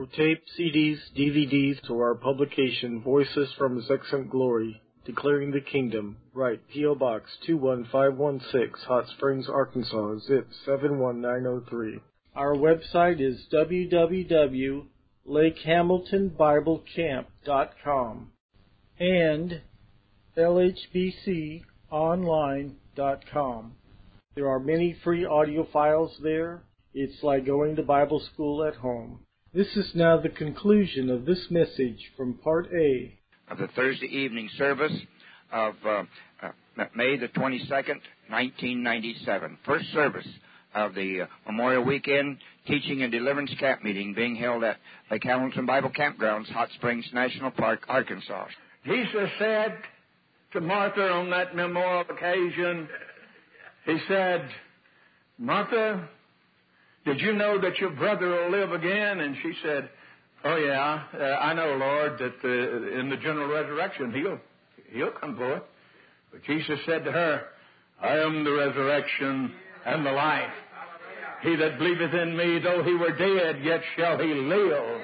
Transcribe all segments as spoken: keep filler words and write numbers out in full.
For tape, C Ds, D V Ds, or our publication, Voices from His Excellent Glory, Declaring the Kingdom, write P O. Box two one five one six, Hot Springs, Arkansas, zip seven one nine zero three. Our website is w w w dot lake hamilton bible camp dot com and l h b c online dot com. There are many free audio files there. It's like going to Bible school at home. This is now the conclusion of this message from Part A of the Thursday evening service of uh, uh, May the twenty-second, nineteen ninety-seven. First service of the uh, Memorial Weekend Teaching and Deliverance Camp Meeting being held at Lake Hamilton Bible Campgrounds, Hot Springs National Park, Arkansas. Jesus said to Martha on that memorial occasion, he said, "Martha, did you know that your brother will live again?" And she said, "Oh yeah, uh, I know, Lord, that uh, in the general resurrection he'll he'll come forth." But Jesus said to her, "I am the resurrection and the life. He that believeth in me, though he were dead, yet shall he live."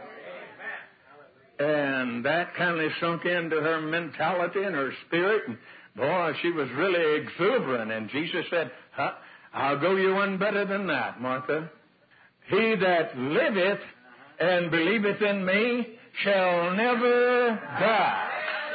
And that kind of sunk into her mentality and her spirit. And boy, she was really exuberant. And Jesus said, huh? "I'll go you one better than that, Martha. He that liveth and believeth in me shall never die."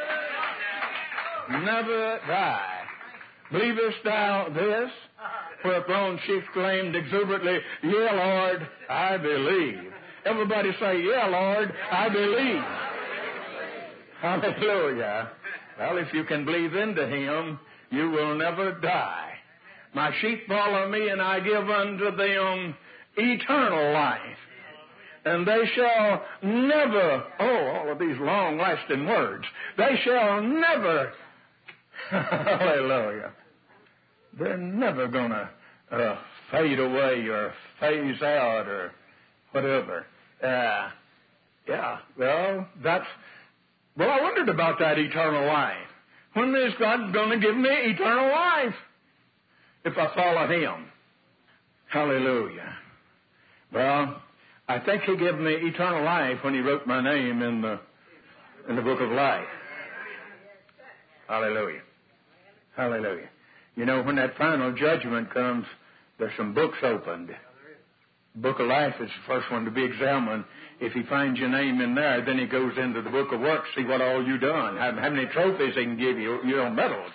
Never die. "Believest thou this?" Whereupon she exclaimed exuberantly, "Yeah, Lord, I believe." Everybody say, "Yeah, Lord, I believe." Hallelujah. Well, if you can believe into Him, you will never die. "My sheep follow me, and I give unto them eternal life. And they shall never," oh, all of these long-lasting words, "they shall never," hallelujah, they're never going to uh, fade away or phase out or whatever. Uh, yeah, well, that's, well, I wondered about that eternal life. When is God going to give me eternal life? If I follow Him. Hallelujah. Well, I think He gave me eternal life when He wrote my name in the in the book of life. Hallelujah. Hallelujah. You know, when that final judgment comes, there's some books opened. The book of life is the first one to be examined. If He finds your name in there, then He goes into the book of works, see what all you done, how, how many trophies He can give you, you know, medals.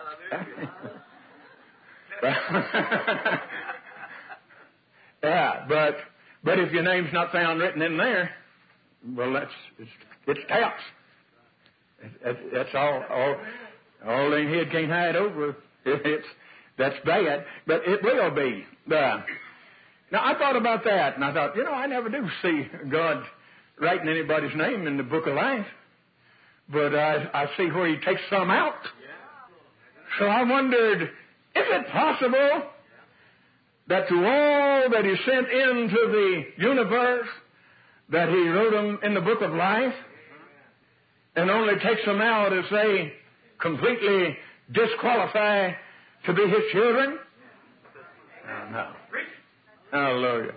Yeah, but but if your name's not found written in there, well, that's it's, it's taps. It, it, that's all. All all in head can't hide over. It, it's that's bad, but it will be. Uh, now I thought about that, and I thought, you know, I never do see God writing anybody's name in the book of life, but I I see where He takes some out. So I wondered, is it possible that to all that He sent into the universe, that He wrote them in the book of life and only takes them out as they completely disqualify to be His children? Oh, no. Hallelujah.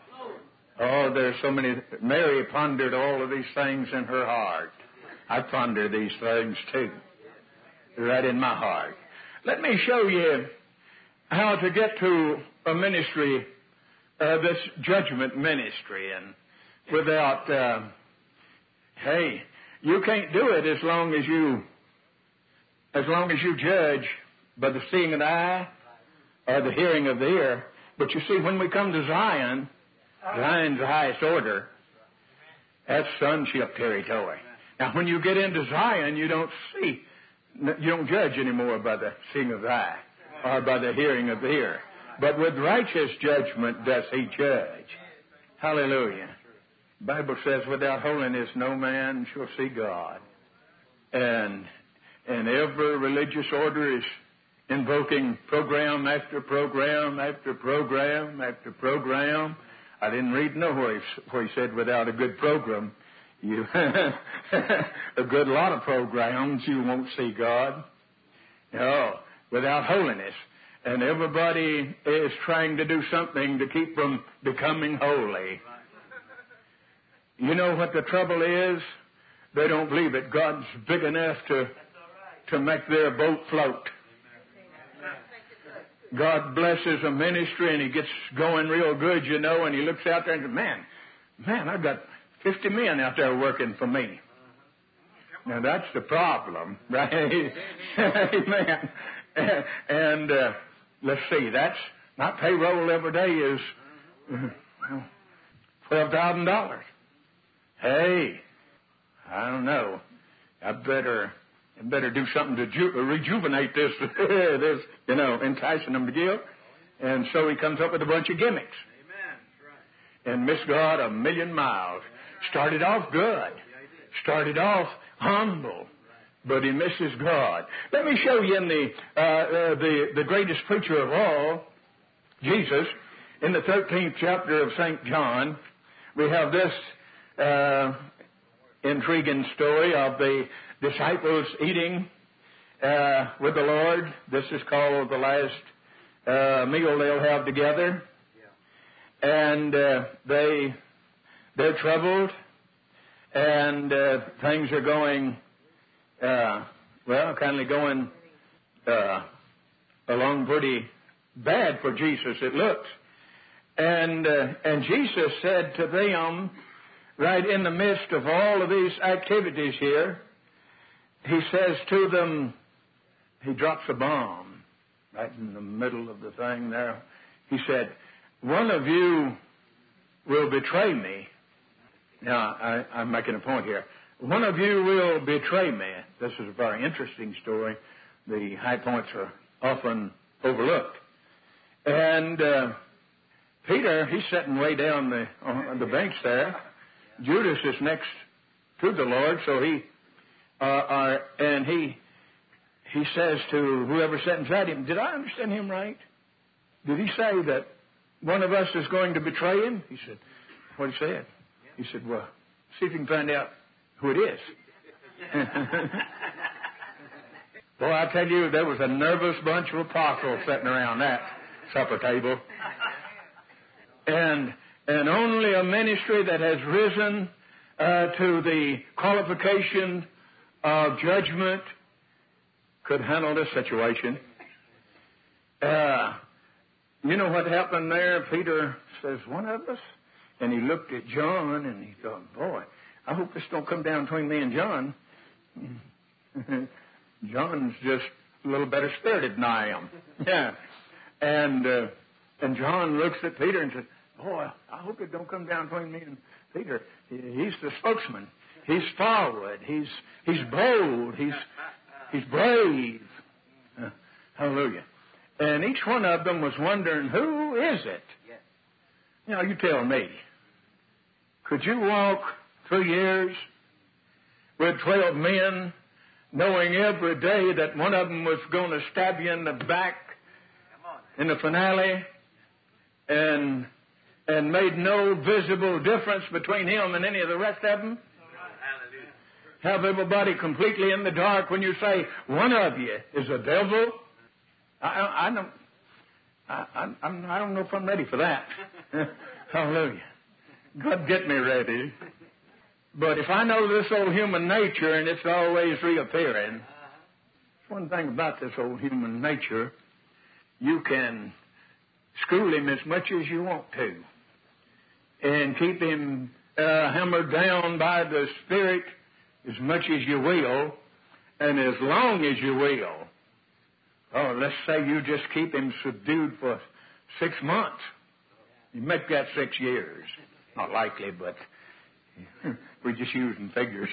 Oh, there's so many. Mary pondered all of these things in her heart. I ponder these things too, right in my heart. Let me show you how to get to a ministry, uh, this judgment ministry, and without, uh, hey, you can't do it as long as you, as long as you judge by the seeing of the eye or the hearing of the ear. But you see, when we come to Zion, Zion's the highest order. That's sonship territory. Now, when you get into Zion, you don't see, you don't judge anymore by the seeing of the eye or by the hearing of the ear. But with righteous judgment does He judge. Hallelujah. The Bible says, without holiness no man shall see God. And, and every religious order is invoking program after program after program after program. I didn't read nowhere where He said without a good program, you a good lot of programs, you won't see God. No, without holiness. And everybody is trying to do something to keep from becoming holy. You know what the trouble is? They don't believe it. God's big enough to, to make their boat float. God blesses a ministry and he gets going real good, you know, and he looks out there and says, man, man, I've got fifty men out there working for me. Now that's the problem, right? Amen. And uh, let's see, that's my payroll every day is uh, twelve thousand dollars. Hey, I don't know. I better, I better do something to ju- rejuvenate this, this, you know, enticing them to give. And so he comes up with a bunch of gimmicks. Amen. Right. And missed God a million miles. Started off good. Started off humble. But he misses God. Let me show you in the, uh, uh, the, the greatest preacher of all, Jesus, in the thirteenth chapter of Saint John, we have this uh, intriguing story of the disciples eating uh, with the Lord. This is called the last uh, meal they'll have together. And uh, they, they're troubled, and uh, things are going, uh, well, kind of going uh, along pretty bad for Jesus, it looks. And uh, and Jesus said to them, right in the midst of all of these activities here, he says to them, he drops a bomb right in the middle of the thing there. He said, one of you will betray me. Now, I, I'm making a point here. One of you will betray me. This is a very interesting story. The high points are often overlooked. And uh, Peter, he's sitting way down the, on the bench there. Judas is next to the Lord, so he, uh, are, and he, he says to whoever sat inside him, did I understand him right? Did he say that one of us is going to betray him? He said, what he said? He said, well, see if you can find out who it is. Boy, I tell you, there was a nervous bunch of apostles sitting around that supper table. And and only a ministry that has risen uh, to the qualification of judgment could handle this situation. Uh, you know what happened there? Peter says, one of us? And he looked at John and he thought, boy, I hope this don't come down between me and John. John's just a little better spirited than I am. Yeah. And uh, and John looks at Peter and says, boy, I hope it don't come down between me and Peter. He's the spokesman. He's forward. He's he's bold. He's he's brave. Uh, hallelujah. And each one of them was wondering, who is it? Now, you tell me. Could you walk three years with twelve men, knowing every day that one of them was going to stab you in the back in the finale, and and made no visible difference between him and any of the rest of them? Have everybody completely in the dark when you say one of you is a devil? I, I don't. I, I'm, I don't know if I'm ready for that. Hallelujah. God, get me ready. But if I know this old human nature and it's always reappearing, one thing about this old human nature, you can school him as much as you want to and keep him uh, hammered down by the Spirit as much as you will and as long as you will. Oh, let's say you just keep him subdued for six months. You make that six years. Not likely, but we're just using figures.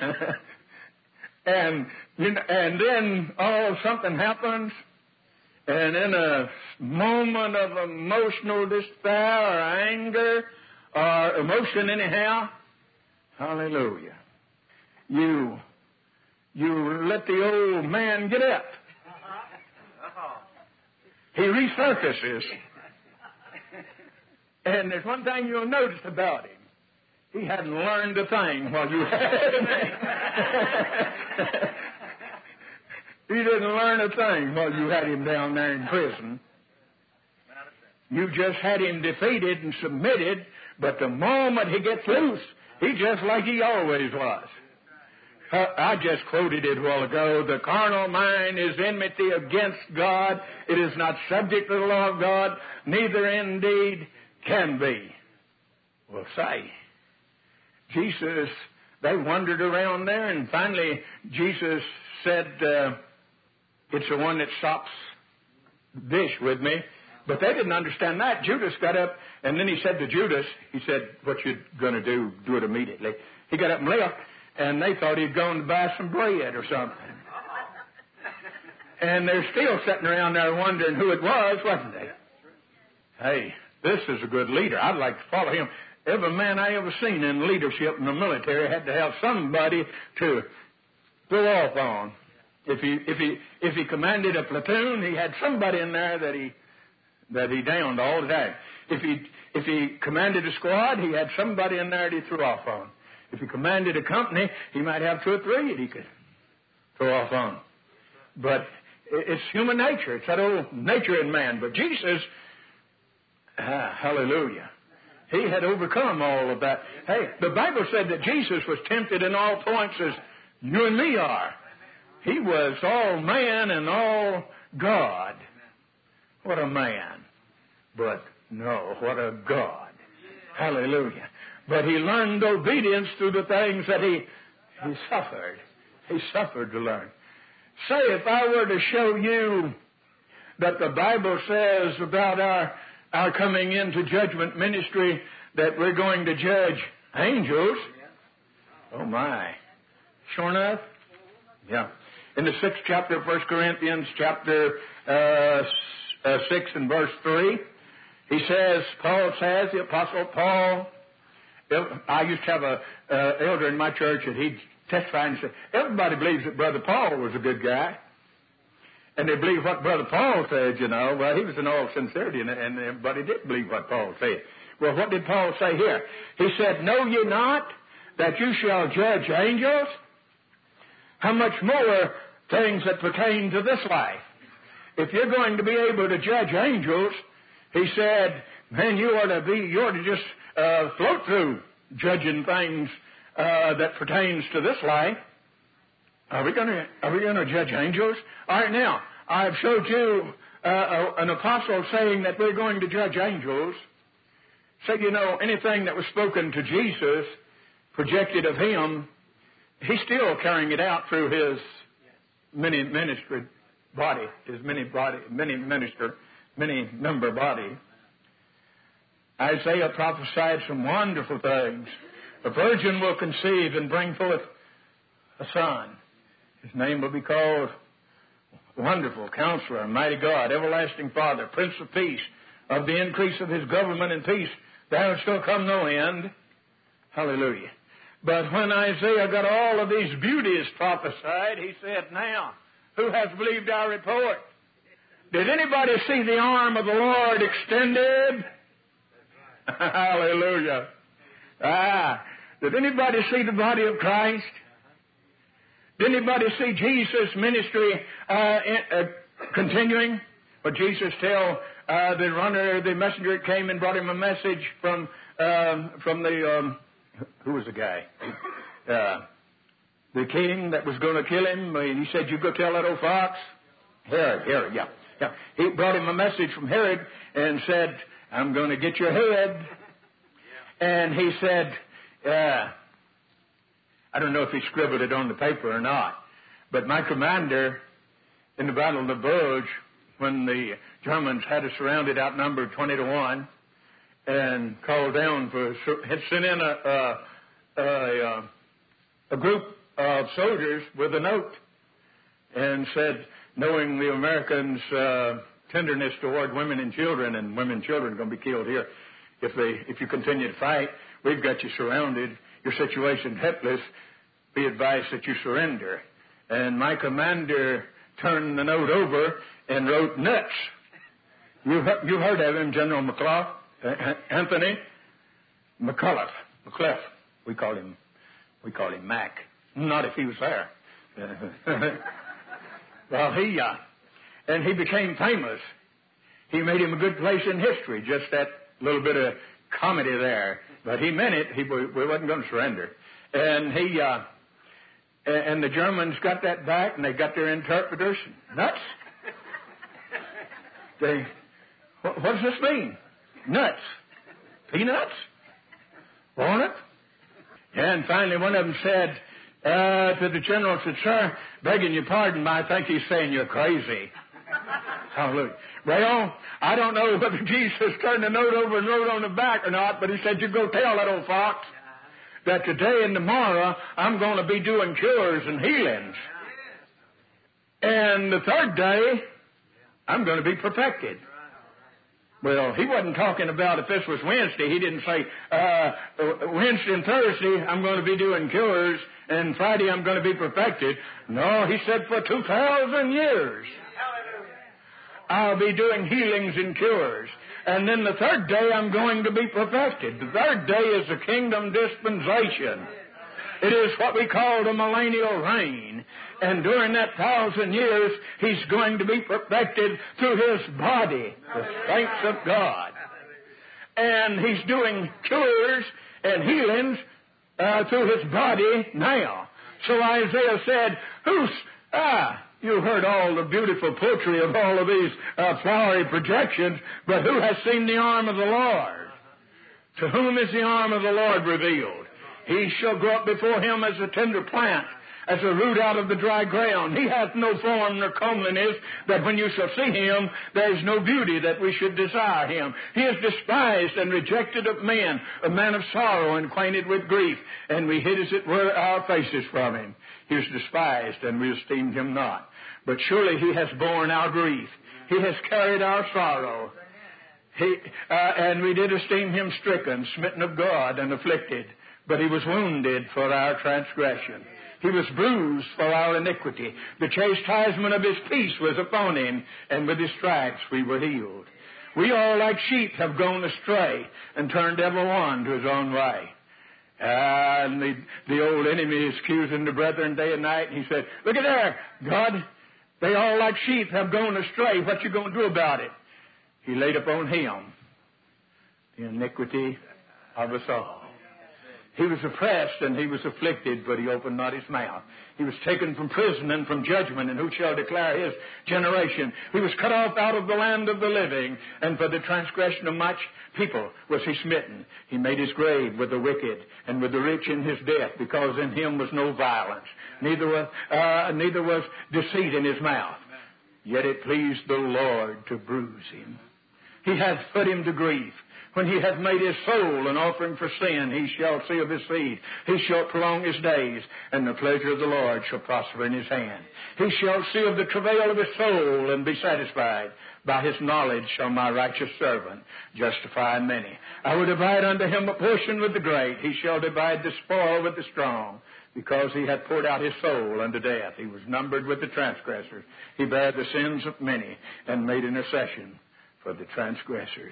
and you know, and then oh, something happens, and in a moment of emotional despair or anger or emotion anyhow, hallelujah, you you let the old man get up. He resurfaces. And there's one thing you'll notice about him. He hadn't learned a thing while you had him. He didn't learn a thing while you had him down there in prison. You just had him defeated and submitted, but the moment he gets loose, He's just like he always was. Uh, I just quoted it a while ago. The carnal mind is enmity against God. It is not subject to the law of God, neither indeed can be. Well, say, Jesus, they wandered around there, and finally Jesus said, uh, it's the one that stops dish with me. But they didn't understand that. Judas got up, and then he said to Judas, he said, what you going to do, do it immediately. He got up and left, and they thought he'd gone to buy some bread or something. And they're still sitting around there wondering who it was, wasn't they? Hey, this is a good leader. I'd like to follow him. Every man I ever seen in leadership in the military had to have somebody to go off on. If he if he if he commanded a platoon, he had somebody in there that he that he downed all the time. If he if he commanded a squad, he had somebody in there that he threw off on. If he commanded a company, he might have two or three that he could throw off on. But it's human nature. It's that old nature in man. But Jesus, ah, hallelujah, he had overcome all of that. Hey, the Bible said that Jesus was tempted in all points as you and me are. He was all man and all God. What a man. But no, what a God. Hallelujah. But he learned obedience through the things that he, he suffered. He suffered to learn. Say, if I were to show you that the Bible says about our, our coming into judgment ministry that we're going to judge angels, oh my. Sure enough? Yeah. In the sixth chapter of First Corinthians, chapter uh, uh, six and verse three, he says, Paul says, the Apostle Paul, I used to have a uh, elder in my church, and he'd testify and say, everybody believes that Brother Paul was a good guy. And they believe what Brother Paul said, you know. Well, he was in all sincerity, and, and everybody did believe what Paul said. Well, what did Paul say here? He said, know ye not that you shall judge angels? How much more things that pertain to this life? If you're going to be able to judge angels, he said, man, you ought to be, you ought to just uh, float through judging things uh, that pertains to this life. Are we going to, are we going to judge angels? All right, now, I've showed you uh, an apostle saying that we're going to judge angels. So, you know, anything that was spoken to Jesus, projected of him, he's still carrying it out through his many ministry body, his many body, many minister, many member body. Isaiah prophesied some wonderful things. A virgin will conceive and bring forth a son. His name will be called Wonderful Counselor, Mighty God, Everlasting Father, Prince of Peace. Of the increase of his government and peace, there shall come no end. Hallelujah. But when Isaiah got all of these beauties prophesied, he said, now, who has believed our report? Did anybody see the arm of the Lord extended? Hallelujah. Ah, did anybody see the body of Christ? Did anybody see Jesus' ministry uh, in, uh, continuing? But Jesus tell uh, the runner, the messenger came and brought him a message from um, from the um, who was the guy? Uh, the king that was going to kill him. He said, "You go tell that old fox." Herod, Herod, yeah, yeah. He brought him a message from Herod and said, "I'm going to get your head." And he said, uh, I don't know if he scribbled it on the paper or not, but my commander in the Battle of the Bulge, when the Germans had us surrounded, outnumbered twenty to one, and called down for, had sent in a, a, a, a group of soldiers with a note and said, knowing the Americans' uh, tenderness toward women and children, and women and children are going to be killed here if they if you continue to fight, we've got you surrounded, your situation helpless, be advised that you surrender. And my commander turned the note over and wrote nuts. You you heard of him, General McCullough, uh, Anthony McCullough, McCullough. We call him we call him Mac. Not if he was there. Well, he uh, and he became famous. He made him a good place in history. Just that little bit of comedy there But he meant it. He, we wasn't going to surrender. And he, uh, and the Germans got that back, and they got their interpreters. Nuts. They, what, what does this mean? Nuts. Peanuts? Walnut? And finally one of them said uh, to the general, said, "Sir, begging your pardon, I think he's saying you're crazy." Hallelujah. Well, I don't know whether Jesus turned the note over and wrote on the back or not, but he said, "You go tell that old fox that today and tomorrow I'm going to be doing cures and healings. And the third day, I'm going to be perfected." Well, he wasn't talking about if this was Wednesday. He didn't say, uh, Wednesday and Thursday I'm going to be doing cures, and Friday I'm going to be perfected. No, he said for two thousand years I'll be doing healings and cures. And then the third day I'm going to be perfected. The third day is the kingdom dispensation. It is what we call the millennial reign. And during that thousand years, he's going to be perfected through his body, the saints of God. And he's doing cures and healings uh, through his body now. So Isaiah said, who's, ah, you heard all the beautiful poetry of all of these uh, flowery projections, but who has seen the arm of the Lord? To whom is the arm of the Lord revealed? He shall grow up before him as a tender plant, as a root out of the dry ground. He hath no form nor comeliness, that when you shall see him, there is no beauty that we should desire him. He is despised and rejected of men, a man of sorrow and acquainted with grief, and we hid as it were our faces from him. He was despised, and we esteemed him not. But surely he has borne our grief. He has carried our sorrow. He, uh, and we did esteem him stricken, smitten of God, and afflicted. But he was wounded for our transgression. He was bruised for our iniquity. The chastisement of his peace was upon him, and with his stripes we were healed. We all like sheep have gone astray, and turned every one to his own way. And the, the old enemy is accusing the brethren day and night, and he said, look at there, God, they all like sheep have gone astray. What you going to do about it? He laid upon him the iniquity of us all. He was oppressed and he was afflicted, but he opened not his mouth. He was taken from prison and from judgment, and who shall declare his generation? He was cut off out of the land of the living, and for the transgression of much people was he smitten. He made his grave with the wicked and with the rich in his death, because in him was no violence, neither was, uh, neither was deceit in his mouth. Yet it pleased the Lord to bruise him. He hath put him to grief. When he hath made his soul an offering for sin, he shall see of his seed. He shall prolong his days, and the pleasure of the Lord shall prosper in his hand. He shall see of the travail of his soul, and be satisfied. By his knowledge shall my righteous servant justify many. I will divide unto him a portion with the great. He shall divide the spoil with the strong. Because he had poured out his soul unto death. He was numbered with the transgressors. He bare the sins of many, and made intercession for the transgressors.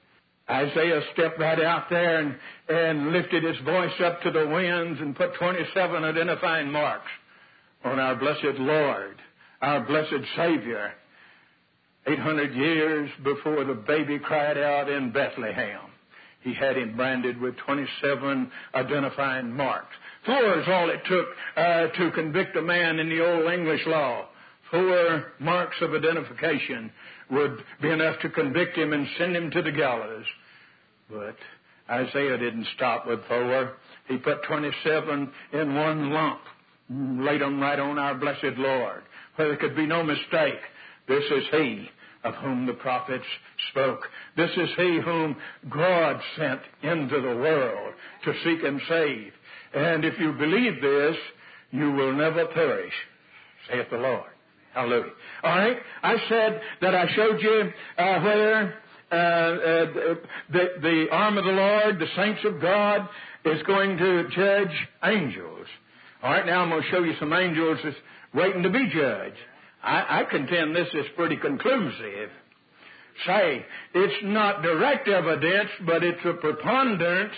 Isaiah stepped right out there and, and lifted his voice up to the winds and put twenty-seven identifying marks on our blessed Lord, our blessed Savior, eight hundred years before the baby cried out in Bethlehem. He had him branded with twenty-seven identifying marks. Four is all it took uh, to convict a man in the old English law. Four marks of identification would be enough to convict him and send him to the gallows. But Isaiah didn't stop with four. He put twenty-seven in one lump, laid them right on our blessed Lord, where there could be no mistake. This is he of whom the prophets spoke. This is he whom God sent into the world to seek and save. And if you believe this, you will never perish, saith the Lord. Hallelujah. All right. I said that I showed you uh, where uh, uh, the, the arm of the Lord, the saints of God, is going to judge angels. All right. Now I'm going to show you some angels that's waiting to be judged. I, I contend this is pretty conclusive. Say, it's not direct evidence, but it's a preponderance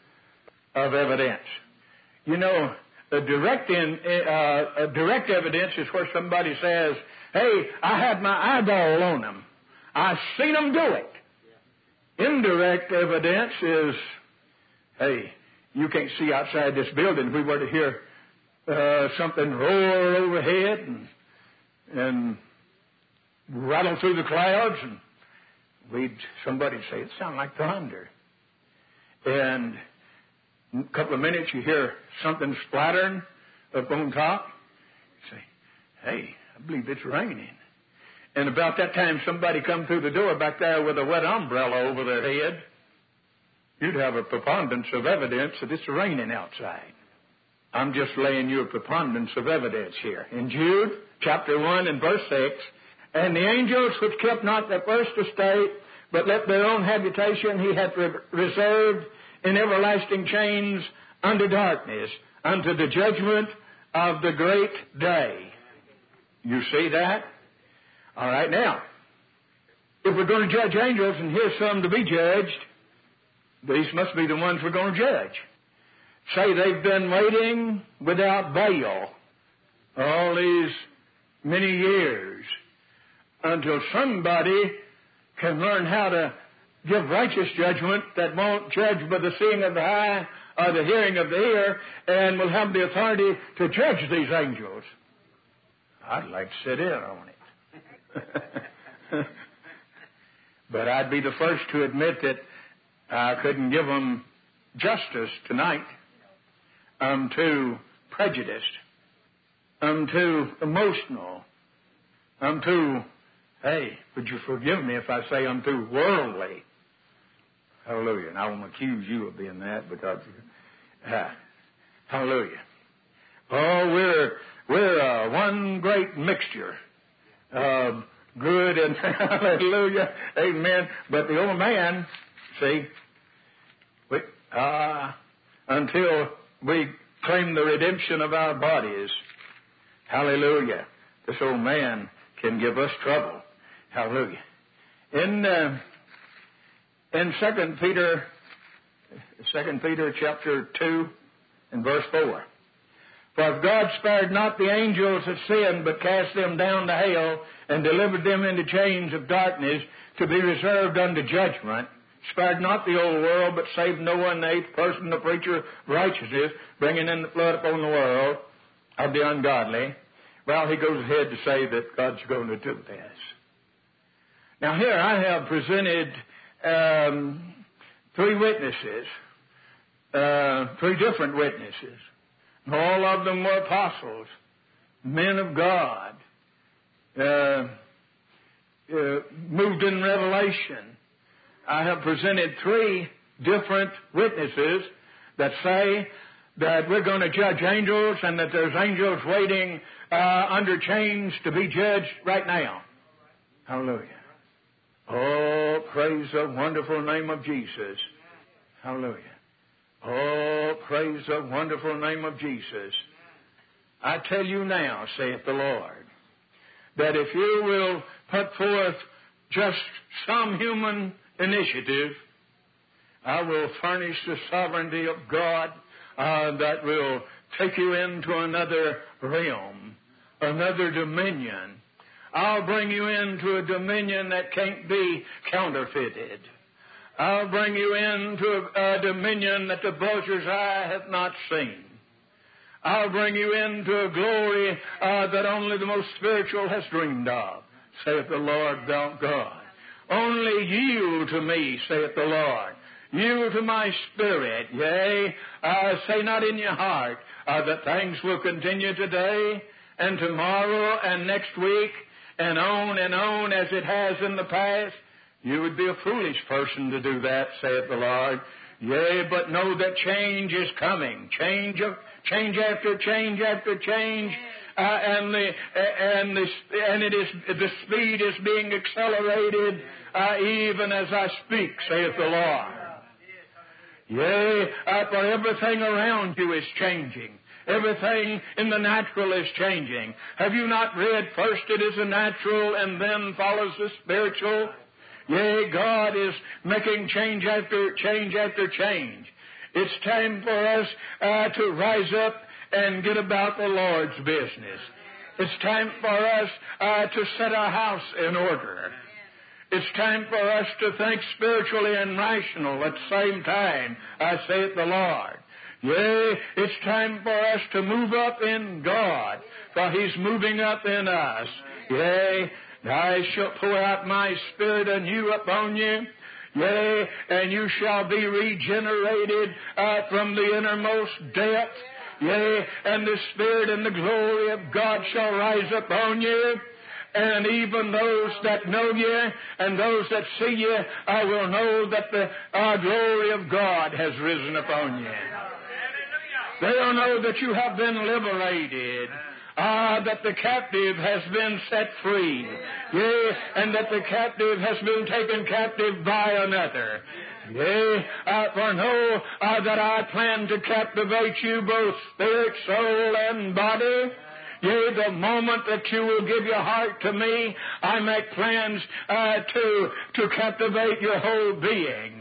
of evidence. You know, a direct, in, uh, a direct evidence is where somebody says, hey, I had my eyeball on them. I seen them do it. Indirect evidence is Hey, you can't see outside this building. If we were to hear uh, something roar overhead and, and rattle through the clouds, and we'd somebody say, it sounded like thunder. And in a couple of minutes you hear something splattering up on top. You say, hey, I believe it's raining. And about that time somebody come through the door back there with a wet umbrella over their head. You'd have a preponderance of evidence that it's raining outside. I'm just laying you a preponderance of evidence here. In Jude chapter one and verse six, and the angels which kept not their first estate, but left their own habitation, he hath re- reserved in everlasting chains unto darkness, unto the judgment of the great day. You see that? All right, now, if we're going to judge angels, and here's some to be judged, these must be the ones we're going to judge. Say they've been waiting without bail all these many years until somebody can learn how to give righteous judgment that won't judge by the seeing of the eye or the hearing of the ear, and will have the authority to judge these angels. I'd like to sit in on it. But I'd be the first to admit that I couldn't give them justice tonight. I'm too prejudiced. I'm too emotional. I'm too, hey, would you forgive me if I say I'm too worldly? Hallelujah. And I won't accuse you of being that, because, uh, hallelujah. Oh, we're, we're uh, one great mixture of good and hallelujah, amen. But the old man, see, we, uh, until we claim the redemption of our bodies, hallelujah, this old man can give us trouble. Hallelujah. In uh, in Second Peter, Second Peter chapter two and verse four. For if God spared not the angels that sinned, but cast them down to hell, and delivered them into chains of darkness, to be reserved unto judgment, spared not the old world, but saved Noah and the eighth person, the preacher of righteousness, bringing in the flood upon the world of the ungodly. Well, he goes ahead to say that God's going to do this. Now here I have presented um, three witnesses, uh, three different witnesses. All of them were apostles, men of God, uh, uh, moved in revelation. I have presented three different witnesses that say that we're going to judge angels, and that there's angels waiting uh, under chains to be judged right now. Hallelujah. Oh, praise the wonderful name of Jesus. Hallelujah. Oh, praise the wonderful name of Jesus. I tell you now, saith the Lord, that if you will put forth just some human initiative, I will furnish the sovereignty of God uh, that will take you into another realm, another dominion. I'll bring you into a dominion that can't be counterfeited. I'll bring you into a, a dominion that the vulture's eye hath not seen. I'll bring you into a glory uh, that only the most spiritual has dreamed of, saith the Lord thou God. Only yield to me, saith the Lord. Yield to my spirit, yea, uh, say not in your heart uh, that things will continue today and tomorrow and next week and on and on as it has in the past. You would be a foolish person to do that, saith the Lord. Yea, but know that change is coming. Change of change after change after change, uh, and the and the and it is the speed is being accelerated uh, even as I speak, saith the Lord. Yea, uh, for everything around you is changing. Everything in the natural is changing. Have you not read, first it is the natural and then follows the spiritual? Yea, God is making change after change after change. It's time for us uh, to rise up and get about the Lord's business. It's time for us uh, to set our house in order. it's time for us to think spiritually and rational at the same time, I saith the Lord. Yea, it's time for us to move up in God, for He's moving up in us. Yea, I shall pour out my Spirit anew upon you. Yea, and you shall be regenerated uh, from the innermost depth. Yea, and the Spirit and the glory of God shall rise upon you. And even those that know you and those that see you uh, will know that the uh, glory of God has risen upon you. They'll know that you have been liberated. Ah, uh, that the captive has been set free. Yea, and that the captive has been taken captive by another. Yea, uh, for know uh, that I plan to captivate you both spirit, soul, and body. Yea, the moment that you will give your heart to me, I make plans uh, to, to captivate your whole being.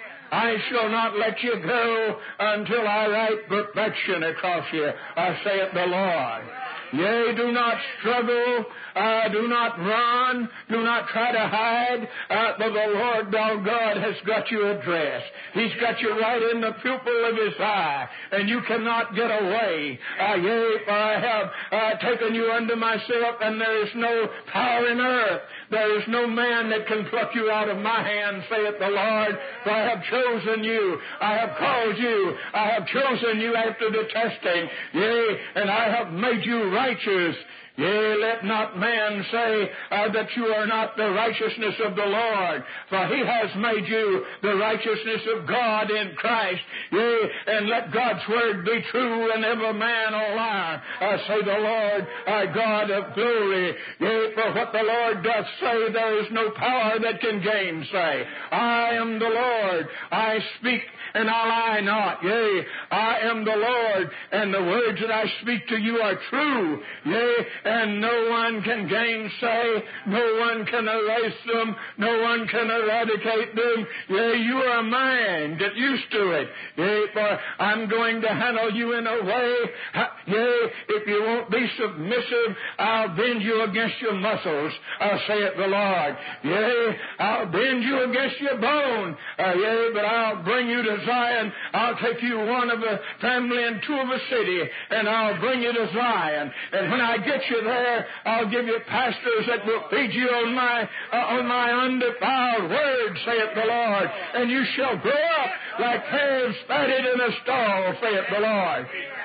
I shall not let you go until I write perfection across you, I saith the Lord. Yea, do not struggle, uh, do not run, do not try to hide, uh, but the Lord thou God has got you addressed. He's got you right in the pupil of His eye, and you cannot get away. Uh, yea, for I have uh, taken you unto myself, and there is no power in earth. There is no man that can pluck you out of my hand, saith the Lord, for I have chosen you. I have called you. I have chosen you after the testing. Yea, and I have made you righteous. Yea, let not man say uh, that you are not the righteousness of the Lord, for He has made you the righteousness of God in Christ. Yea, and let God's word be true and every man a liar. Uh, say the Lord, our God of glory. Yea, for what the Lord doth say, there is no power that can gainsay. I am the Lord. I speak and I lie not. Yea, I am the Lord, and the words that I speak to you are true. Yea, and no one can gainsay, no one can erase them, no one can eradicate them. Yea, you are mine. Get used to it. Yea, for I'm going to handle you in a way. Yea, if you won't be submissive, I'll bend you against your muscles, I'll say it the Lord. Yea, I'll bend you against your bone. Uh, yea, but I'll bring you to Zion. I'll take you one of a family and two of a city, and I'll bring you to Zion. And when I get you there, I'll give you pastors that will feed you on my uh, on my undefiled word, saith the Lord. And you shall grow up like calves fatted in a stall, saith the Lord.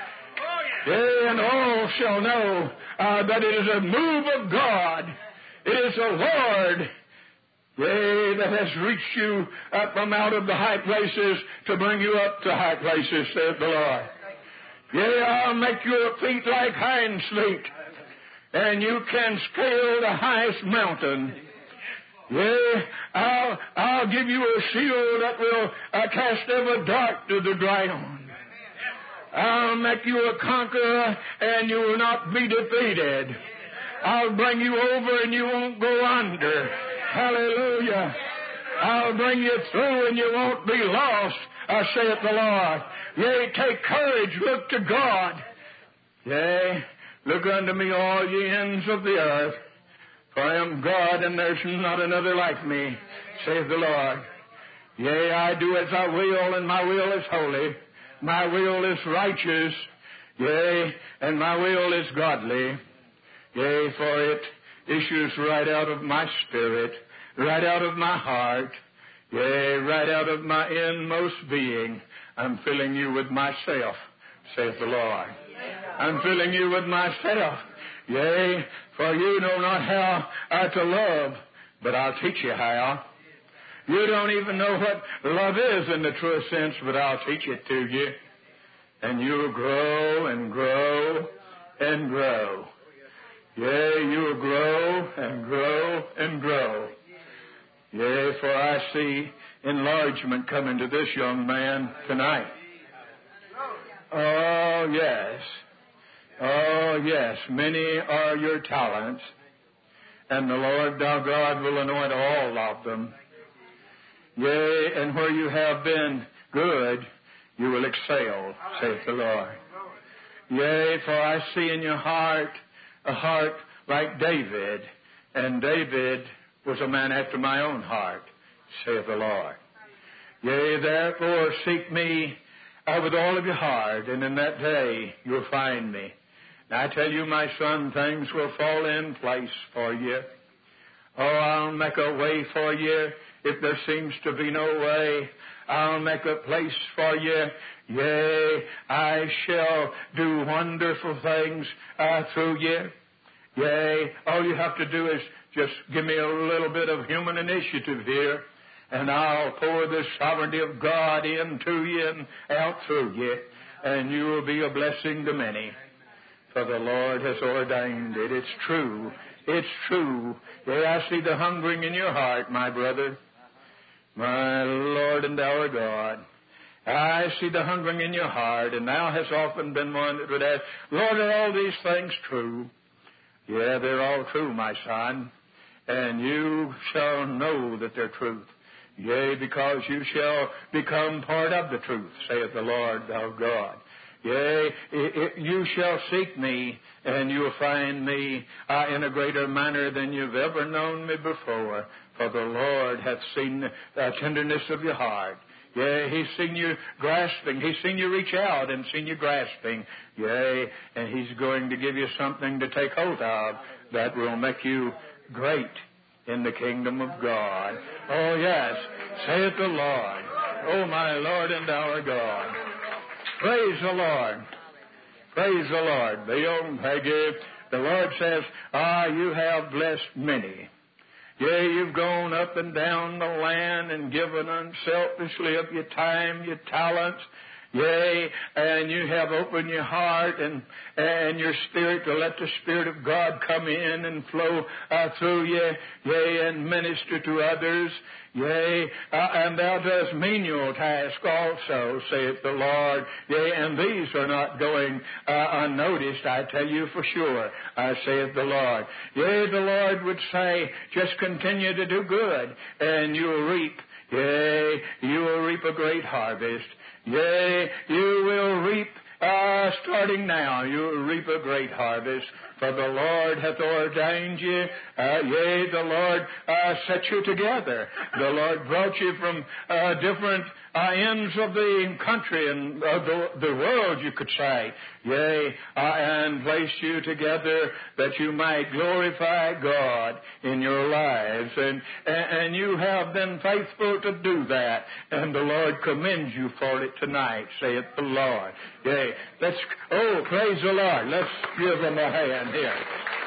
Yea, and all shall know uh, that it is a move of God. It is a Lord, yea, that has reached you up from out of the high places to bring you up to high places, saith the Lord. Yea, I'll make your feet like hinds' feet, and you can scale the highest mountain. Yea, I'll, I'll give you a shield that will uh, cast every dart to the ground. I'll make you a conqueror, and you will not be defeated. I'll bring you over, and you won't go under. Hallelujah. I'll bring you through, and you won't be lost, I saith the Lord. Yea, take courage, look to God. Yea, look unto me, all ye ends of the earth, for I am God, and there's not another like me, saith the Lord. Yea, I do as I will, and my will is holy. My will is righteous, yea, and my will is godly. Yea, for it issues right out of my spirit, right out of my heart, yea, right out of my inmost being. I'm filling you with myself, saith the Lord. I'm filling you with myself. Yea, for you know not how uh, to love, but I'll teach you how. You don't even know what love is in the truest sense, but I'll teach it to you. And you'll grow and grow and grow. Yea, you'll grow and grow and grow. Yea, for I see enlargement coming to this young man tonight. Oh, yes. Oh, yes. Many are your talents, and the Lord thou God will anoint all of them. Yea, and where you have been good, you will excel, saith the Lord. Yea, for I see in your heart a heart like David, and David was a man after my own heart, saith the Lord. Yea, therefore seek me uh, with all of your heart, and in that day you'll find me. And I tell you, my son, things will fall in place for you. Oh, I'll make a way for you if there seems to be no way. I'll make a place for you. Yea, I shall do wonderful things uh, through you. Yea, all you have to do is just give me a little bit of human initiative here, and I'll pour the sovereignty of God into you and out through you, and you will be a blessing to many. For the Lord has ordained it. It's true. It's true. Yea, I see the hungering in your heart, my brother, my Lord and our God. I see the hungering in your heart, and thou hast often been one that would ask, Lord, are all these things true? Yeah, they're all true, my son, and you shall know that they're truth. Yea, because you shall become part of the truth, saith the Lord thou God. Yea, it, it, you shall seek me, and you'll find me uh, in a greater manner than you've ever known me before. For the Lord hath seen the tenderness of your heart. Yea, He's seen you grasping. He's seen you reach out and seen you grasping. Yea, and He's going to give you something to take hold of that will make you great in the kingdom of God. Oh, yes, saith the Lord. Oh, my Lord and our God. Praise the Lord. Praise the Lord. Bill, Peggy, the Lord says, ah, you have blessed many. Yea, you've gone up and down the land and given unselfishly of your time, your talents. Yea, and you have opened your heart and and your spirit to let the Spirit of God come in and flow uh, through you. Yea, and minister to others. Yea, uh, and thou dost menial task also, saith the Lord. Yea, and these are not going uh, unnoticed, I tell you for sure, uh, saith the Lord. Yea, the Lord would say, just continue to do good, and you will reap. Yea, you will reap a great harvest. Yea, you will reap, uh, starting now, you will reap a great harvest. For the Lord hath ordained you. Uh, yea, the Lord uh, set you together. The Lord brought you from uh, different uh, ends of the country and uh, the, the world, you could say. Yea, uh, and placed you together that you might glorify God in your lives. And, and, and you have been faithful to do that. And the Lord commends you for it tonight, saith the Lord. Yea, let's, oh, praise the Lord. Let's give Him a hand here.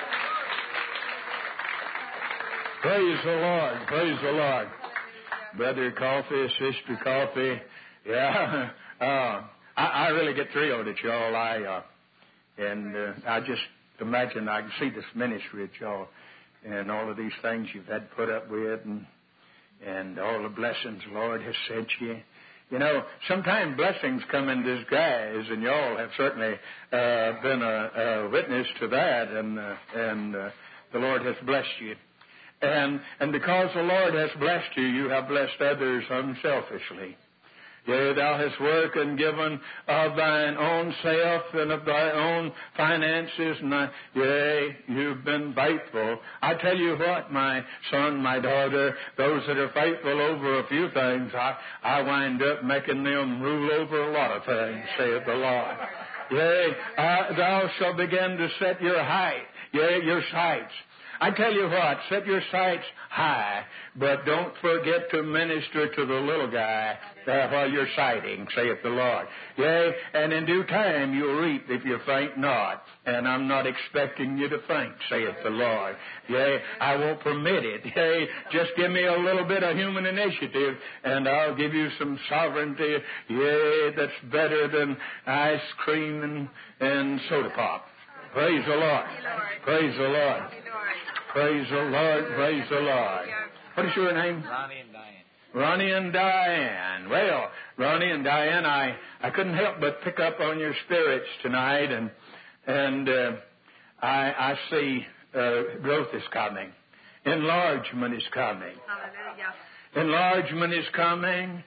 Praise the Lord. Praise the Lord. Brother Coffee, Sister Coffee. Yeah. Uh, I, I really get thrilled at y'all. I, uh, and uh, I just imagine I can see this ministry at y'all and all of these things you've had to put up with and, and all the blessings the Lord has sent you. You know, sometimes blessings come in disguise, and y'all have certainly uh, been a, a witness to that, and uh, and uh, the Lord has blessed you. And and because the Lord has blessed you, you have blessed others unselfishly. Yea, thou hast worked and given of thine own self and of thy own finances. And I, yea, you've been faithful. I tell you what, my son, my daughter, those that are faithful over a few things, I, I wind up making them rule over a lot of things, saith the Lord. Yea, uh, thou shalt begin to set your height, yea, your sights. I tell you what, set your sights high, but don't forget to minister to the little guy uh, while you're sighting, saith the Lord. Yea, and in due time you'll reap if you faint not. And I'm not expecting you to faint, saith the Lord. Yea, I won't permit it. Yea, just give me a little bit of human initiative, and I'll give you some sovereignty, yea, that's better than ice cream and, and soda pop. Praise the Lord. Praise the Lord. Praise the Lord. Praise the Lord. What is your name? Ronnie and Diane. Ronnie and Diane. Well, Ronnie and Diane, I, I couldn't help but pick up on your spirits tonight, and and uh, I, I see uh, growth is coming. Enlargement is coming. Hallelujah. Enlargement is coming.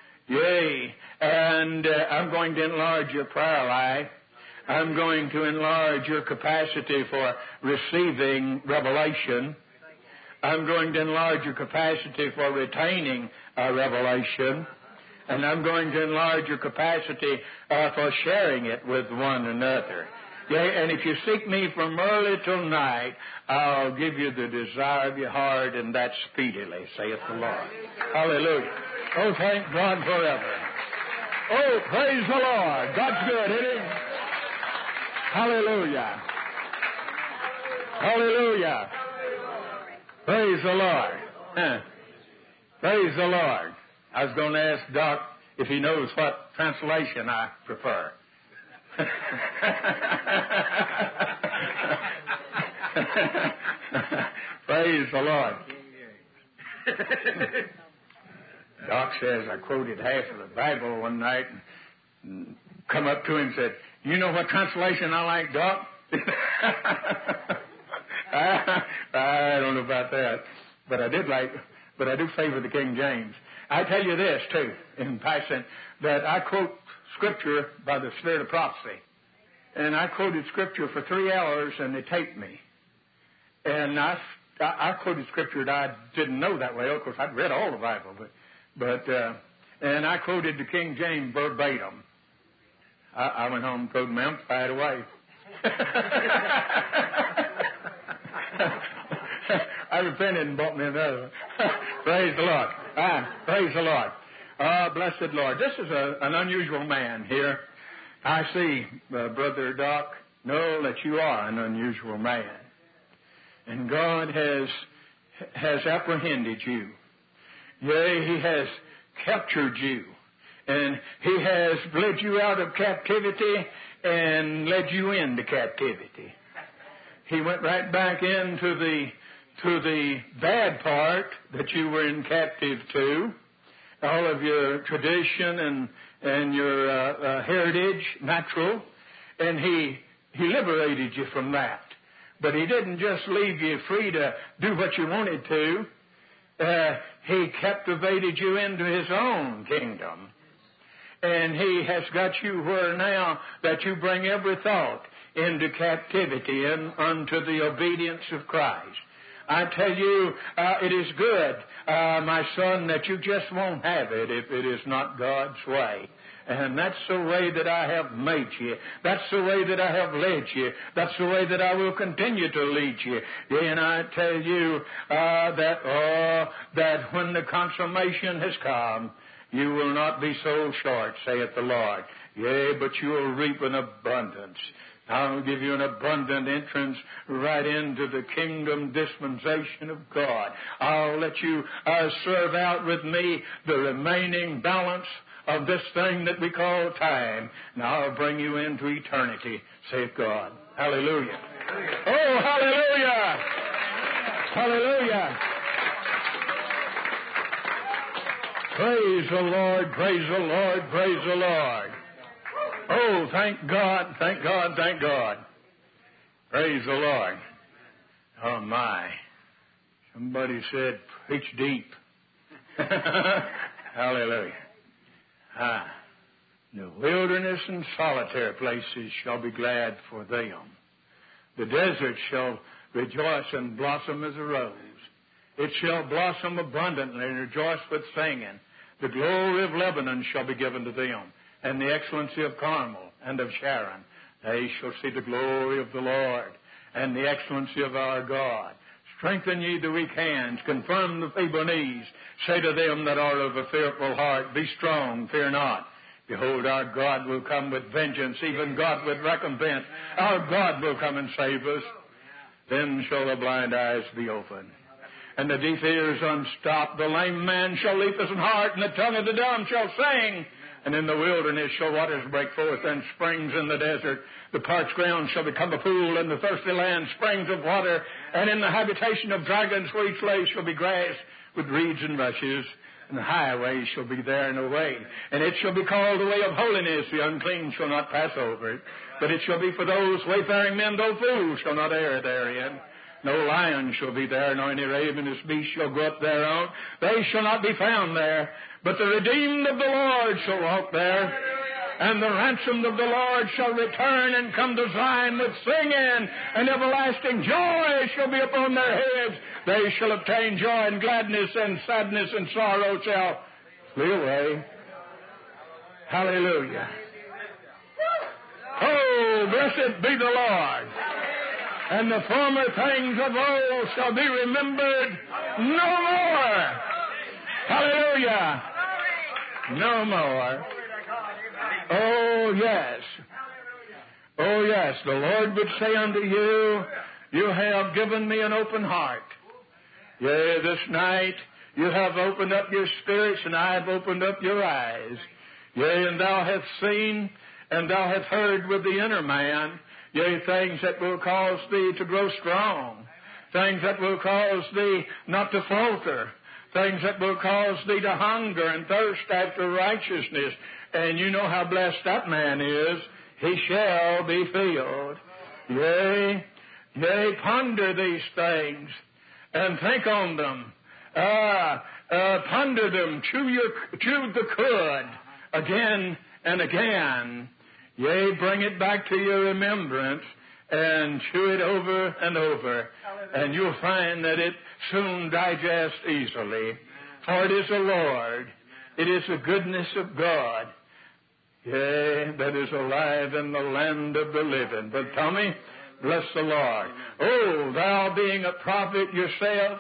Yea. And uh, I'm going to enlarge your prayer life. I'm going to enlarge your capacity for receiving revelation. I'm going to enlarge your capacity for retaining a revelation. And I'm going to enlarge your capacity uh, for sharing it with one another. Yea, and if you seek me from early till night, I'll give you the desire of your heart, and that speedily, saith the Lord. Hallelujah. Oh, thank God forever. Oh, praise the Lord. God's good, isn't He? Hallelujah. Hallelujah. Praise the Lord. Huh. Praise the Lord. I was going to ask Doc if he knows what translation I prefer. Praise the Lord. Doc says I quoted half of the Bible one night and come up to him and said, "You know what translation I like, Doc?" I, I don't know about that, but I did like, but I do favor the King James. I tell you this, too, in passing, that I quote Scripture by the Spirit of prophecy. And I quoted Scripture for three hours, and they taped me. And I, I, I quoted Scripture that I didn't know that way. Of course, I'd read all the Bible, but, but uh, and I quoted the King James verbatim. I, I went home and quoted them, amplified away. I repented and bought me another one. Praise the Lord. Ah, praise the Lord. Ah, blessed Lord. This is a, an unusual man here. I see, uh, Brother Doc, know that you are an unusual man. And God has has apprehended you. Yea, He has captured you. And He has led you out of captivity and led you into captivity. He went right back into the to the bad part that you were in captive to, all of your tradition and and your uh, uh, heritage, natural, and he he liberated you from that. But He didn't just leave you free to do what you wanted to. Uh, he captivated you into His own kingdom, and He has got you where now that you bring every thought into captivity and unto the obedience of Christ. I tell you, uh, it is good, uh, my son, that you just won't have it if it is not God's way. And that's the way that I have made you. That's the way that I have led you. That's the way that I will continue to lead you. And I tell you uh, that, oh, that when the consummation has come, you will not be sold short, saith the Lord. Yea, but you will reap an abundance. I'll give you an abundant entrance right into the kingdom dispensation of God. I'll let you uh, serve out with me the remaining balance of this thing that we call time. And I'll bring you into eternity, saith God. Hallelujah. Oh, hallelujah. Hallelujah. Praise the Lord, praise the Lord, praise the Lord. Oh, thank God, thank God, thank God. Praise the Lord. Oh, my. Somebody said, preach deep. Hallelujah. Ah. The wilderness and solitary places shall be glad for them. The desert shall rejoice and blossom as a rose. It shall blossom abundantly and rejoice with singing. The glory of Lebanon shall be given to them, and the excellency of Carmel and of Sharon. They shall see the glory of the Lord and the excellency of our God. Strengthen ye the weak hands, confirm the feeble knees. Say to them that are of a fearful heart, be strong, fear not. Behold, our God will come with vengeance, even God with recompense. Our God will come and save us. Then shall the blind eyes be opened, and the deaf ears unstopped. The lame man shall leap as an hart, and the tongue of the dumb shall sing. And in the wilderness shall waters break forth, and springs in the desert. The parched ground shall become a pool, and the thirsty land springs of water. And in the habitation of dragons where each place shall be grass with reeds and rushes. And the highways shall be there no way. And it shall be called the way of holiness. The unclean shall not pass over it. But it shall be for those wayfaring men, though fools shall not err therein. No lion shall be there, nor any ravenous beast shall go up thereon. They shall not be found there. But the redeemed of the Lord shall walk there. And the ransomed of the Lord shall return and come to Zion with singing, and everlasting joy shall be upon their heads. They shall obtain joy and gladness, and sadness and sorrow shall flee away. Hallelujah. Oh, blessed be the Lord. And the former things of old shall be remembered no more. Hallelujah. No more. Oh, yes. Oh, yes. The Lord would say unto you, you have given me an open heart. Yea, this night you have opened up your spirits, and I have opened up your eyes. Yea, and thou hast seen, and thou hast heard with the inner man, yea, things that will cause thee to grow strong, things that will cause thee not to falter, things that will cause thee to hunger and thirst after righteousness. And you know how blessed that man is. He shall be filled. Yea, yea, ponder these things and think on them. Uh, uh, ponder them, chew, your, chew the cud again and again. Yea, bring it back to your remembrance and chew it over and over. And you'll find that it soon digests easily. For it is the Lord. It is the goodness of God. Yea, that is alive in the land of the living. But Tommy, bless the Lord. Oh, thou being a prophet yourself,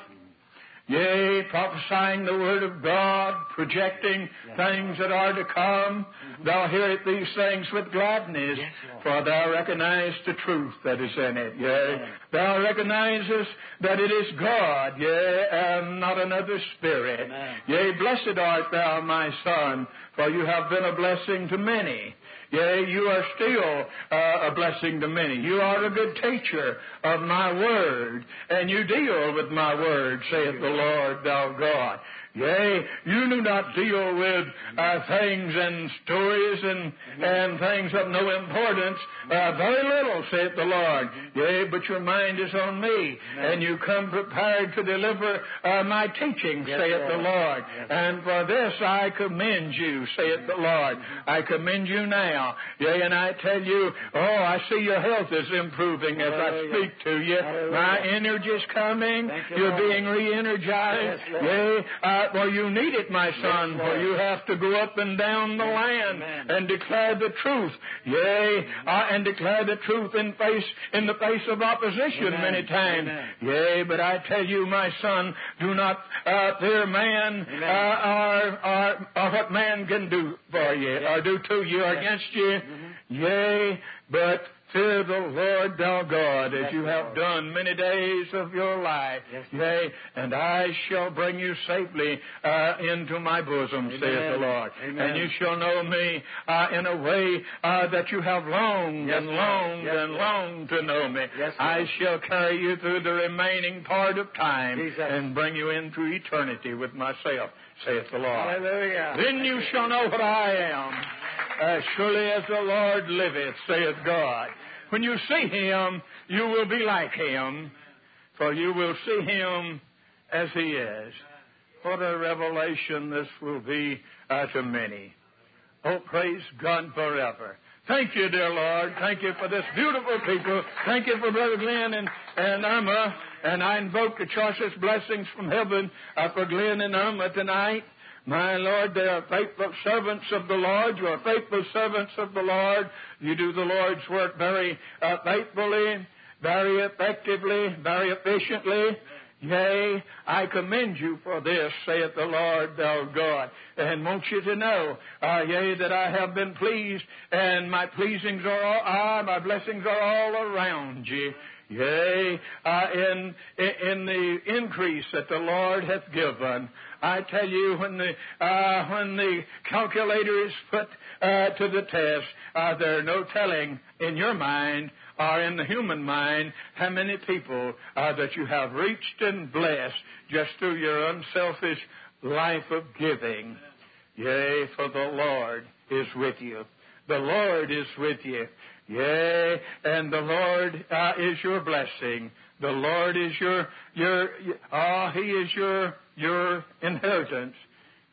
yea, prophesying the word of God, projecting yes. things that are to come, mm-hmm. thou hearest these things with gladness, yes, for thou recognizest the truth that is in it. Yea, yes. thou recognizest that it is God, yea, and not another spirit. Amen. Yea, blessed art thou, my son, for you have been a blessing to many. Yea, you are still uh, a blessing to many. You are a good teacher of my word, and you deal with my word, saith the Lord thou God. Yea, you do not deal with uh, things and stories and, and things of no importance. Uh, very little, saith the Lord. Yea, but your mind is on me, and you come prepared to deliver uh, my teaching, yes, saith Lord. the Lord. Yes. And for this I commend you, saith the Lord. I commend you now. Yea, and I tell you, oh, I see your health is improving as I speak to you. My energy is coming. You, You're Lord. being re-energized. Yes, Yea, uh, well, you need it, my son, yes, for you have to go up and down the land Amen. and declare the truth. Yea, uh, and declare the truth in face in the face of opposition Amen. many times. Amen. Yea, but I tell you, my son, do not uh, fear man uh, or, or, or what man can do for you yes. or do to you or yes. against you. Mm-hmm. Yea, but fear the Lord thou God, as yes, you have Lord. done many days of your life. Yes, Yea, and I shall bring you safely uh, into my bosom, Amen. saith the Lord. Amen. And you shall know me uh, in a way uh, that you have longed yes, and longed yes, and longed to know me. Yes, I shall carry you through the remaining part of time Jesus. and bring you into eternity with myself, saith the Lord. Hallelujah. Then you shall know what I am. As surely as the Lord liveth, saith God. When you see Him, you will be like Him, for you will see Him as He is. What a revelation this will be uh, to many. Oh, praise God forever. Thank you, dear Lord. Thank you for this beautiful people. Thank you for Brother Glenn and, and Irma. And I invoke the choicest blessings from heaven uh, for Glenn and Irma tonight. My Lord, they are faithful servants of the Lord. You are faithful servants of the Lord. You do the Lord's work very uh, faithfully, very effectively, very efficiently. Yea, I commend you for this, saith the Lord thou God. And want you to know, uh, yea, that I have been pleased, and my pleasings are all, ah, my blessings are all around you. Yea, uh, in, in the increase that the Lord hath given. I tell you, when the uh, when the calculator is put uh, to the test, uh, there are no telling in your mind or in the human mind how many people uh, that you have reached and blessed just through your unselfish life of giving. Yea, for the Lord is with you. The Lord is with you. Yea, and the Lord uh, is your blessing. The Lord is your your. Ah, uh, He is your. your inheritance.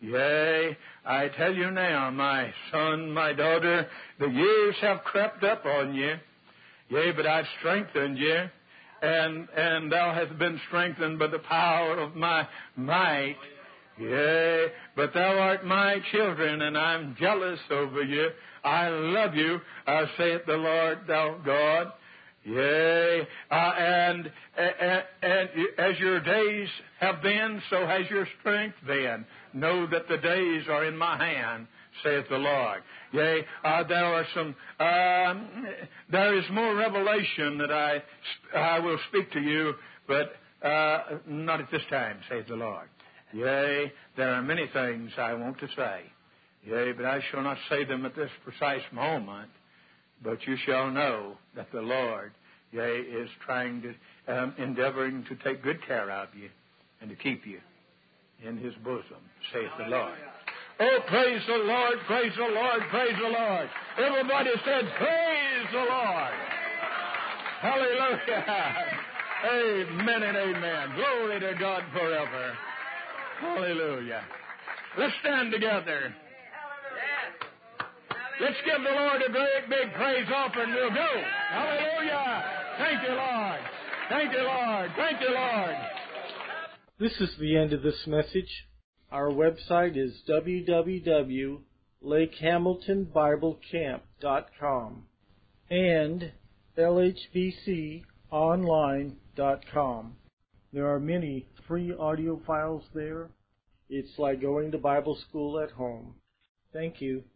Yea, I tell you now, my son, my daughter, the years have crept up on you. Yea, but I've strengthened you, and and thou hast been strengthened by the power of my might. Yea, but thou art my children, and I'm jealous over you. I love you, uh, saith the Lord thou God. Yea, uh, and, and, and as your days have been, so has your strength been. Know that the days are in my hand, saith the Lord. Yea, uh, there are some, uh, there is more revelation that I, I will speak to you, but uh, not at this time, saith the Lord. Yea, there are many things I want to say. Yea, but I shall not say them at this precise moment. But you shall know that the Lord, yea, is trying to, um, endeavoring to take good care of you and to keep you in His bosom, saith the Lord. Oh, praise the Lord, praise the Lord, praise the Lord. Everybody said, praise the Lord. Hallelujah. Amen and amen. Glory to God forever. Hallelujah. Let's stand together. Let's give the Lord a great big praise offering. We'll go. Hallelujah. Thank you, Lord. Thank you, Lord. Thank you, Lord. This is the end of this message. Our website is w w w dot lake hamilton bible camp dot com and l h b c online dot com. There are many free audio files there. It's like going to Bible school at home. Thank you.